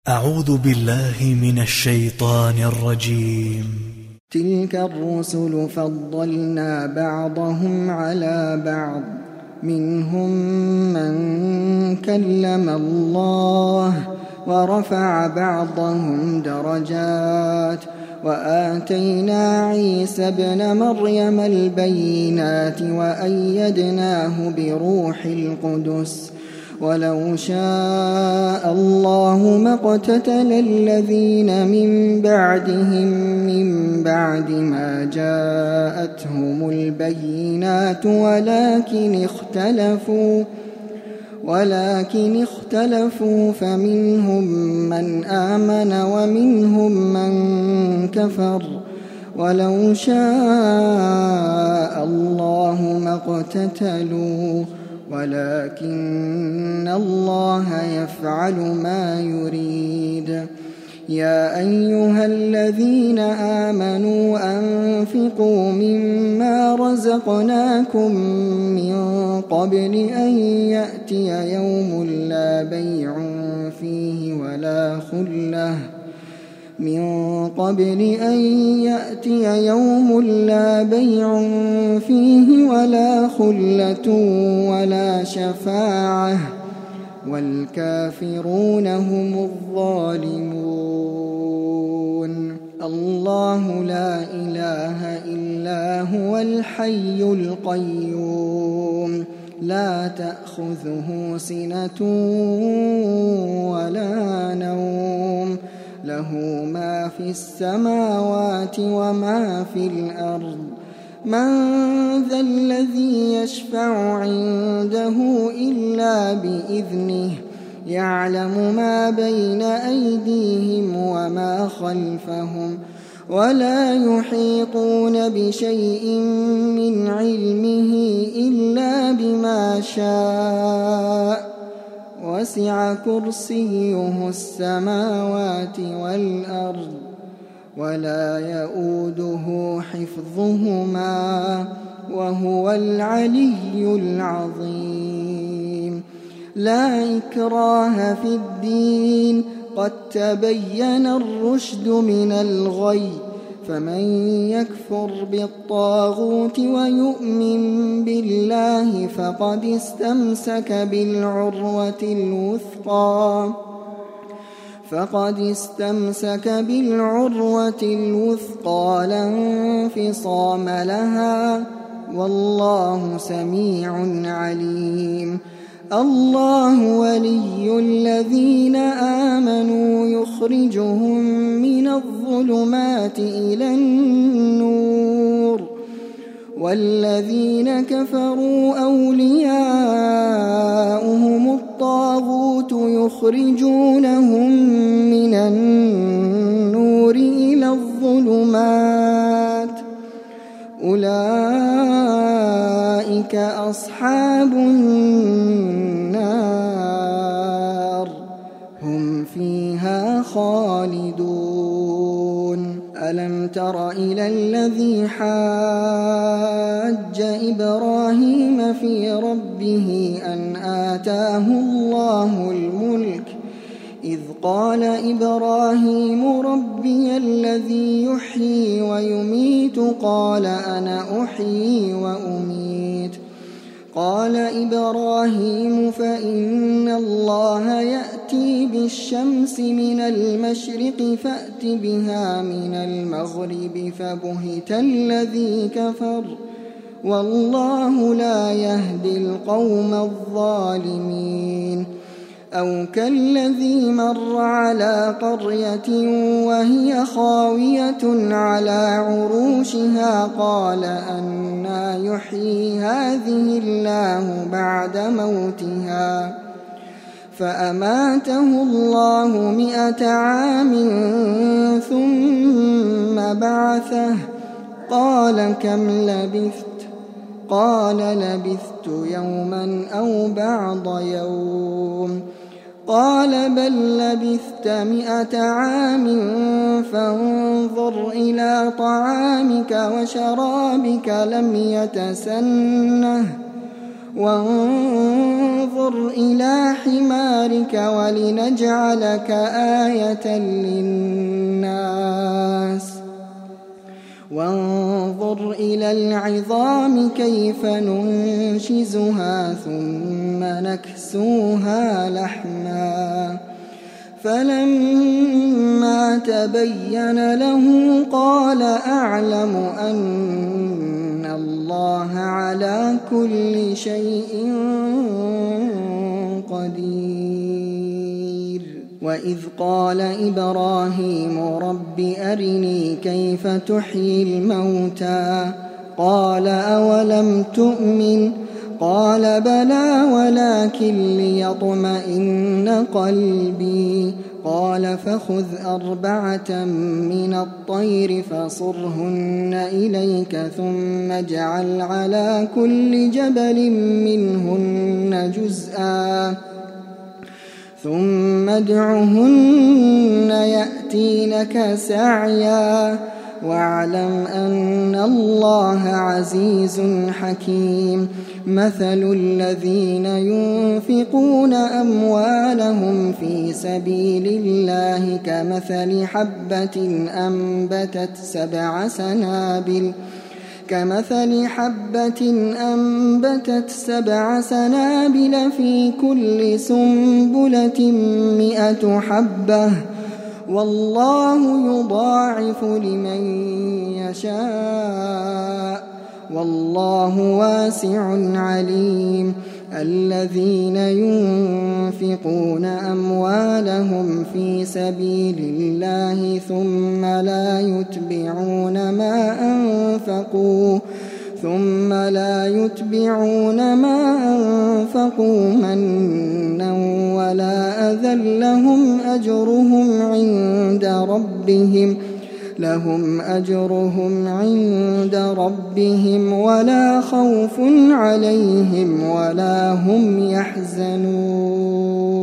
أعوذ بالله من الشيطان الرجيم. تلك الرسل فضلنا بعضهم على بعض، منهم من كلم الله ورفع بعضهم درجات، وآتينا عيسى ابن مريم البينات وأيدناه بروح القدس. ولو شاء الله ما اقتتل الذين من بعدهم من بعد ما جاءتهم البينات ولكن اختلفوا فمنهم من آمن ومنهم من كفر. ولو شاء الله ما اقتتلوا ولكن الله يفعل ما يريد. يا أيها الذين آمنوا أنفقوا مما رزقناكم من قبل أن يأتي يوم لا بيع فيه ولا خلة ولا شفاعة، والكافرون هم الظالمون. الله لا إله إلا هو الحي القيوم، لا تأخذه سنة ولا نوم، له ما في السماوات وما في الأرض. من ذا الذي يشفع عنده إلا بإذنه، يعلم ما بين أيديهم وما خلفهم، ولا يحيطون بشيء من علمه إلا بما شاء، وسع كرسيه السماوات والأرض، ولا يؤوده حفظهما، وهو العلي العظيم. لا إكراه في الدين، قد تبين الرشد من الغي، فمن يكفر بالطاغوت ويؤمن بالله فقد استمسك بالعروة الوثقى لا انفصام لها، والله سميع عليم. الله ولي الذين آمنوا يخرجهم من الظلمات إلى النور، والذين كفروا أولياؤهم الطاغوت يخرجونهم من النور إلى الظلمات، أولئك أصحاب النار، هم فيها خالدون. ألم تر إلى الذي حاج إبراهيم في ربه أن آتاه الله الملك، إذ قال إبراهيم ربي الذي يحيي ويميت، قال أنا أحيي وأميت. قال إبراهيم فإن الله يأتي بالشمس من المشرق فأت بها من المغرب، فبهت الذي كفر، والله لا يهدي القوم الظالمين. أو كالذي مر على قرية وهي خاوية على عروشها، قال أنى يحيي هذه الله بعد موتها، فأماته الله 100 عام ثم بعثه، قال كم لبثت؟ قال لبثت يوما أو بعض يوم. قال بل لبثت 100 عام، فانظر إلى طعامك وشرابك لم يتسنه، وانظر إلى حمارك ولنجعلك آية للناس وانظر إلى العظام كيف ننشزها ثم نكسوها لحما فلما تبين له قال أعلم أن الله على كل شيء قدير. وإذ قال إبراهيم رب أرني كيف تحيي الموتى قال أولم تؤمن قال بلى ولكن ليطمئن قلبي قال فخذ 4 من الطير فصرهن إليك ثم اجعل على كل جبل منهن جزءا ثم ادعهن يأتينك سعيا واعلم أن الله عزيز حكيم. مثل الذين ينفقون أموالهم في سبيل الله كمثل حبة أنبتت 7 سنابل في كل سنبلة 100 حبة والله يضاعف لمن يشاء والله واسع عليم. الذين ينفقون أموالهم في سبيل الله ثم لا يتبعون ما أنفقوا منا ولا أذى لهم أجرهم عند ربهم ولا خوف عليهم ولا هم يحزنون.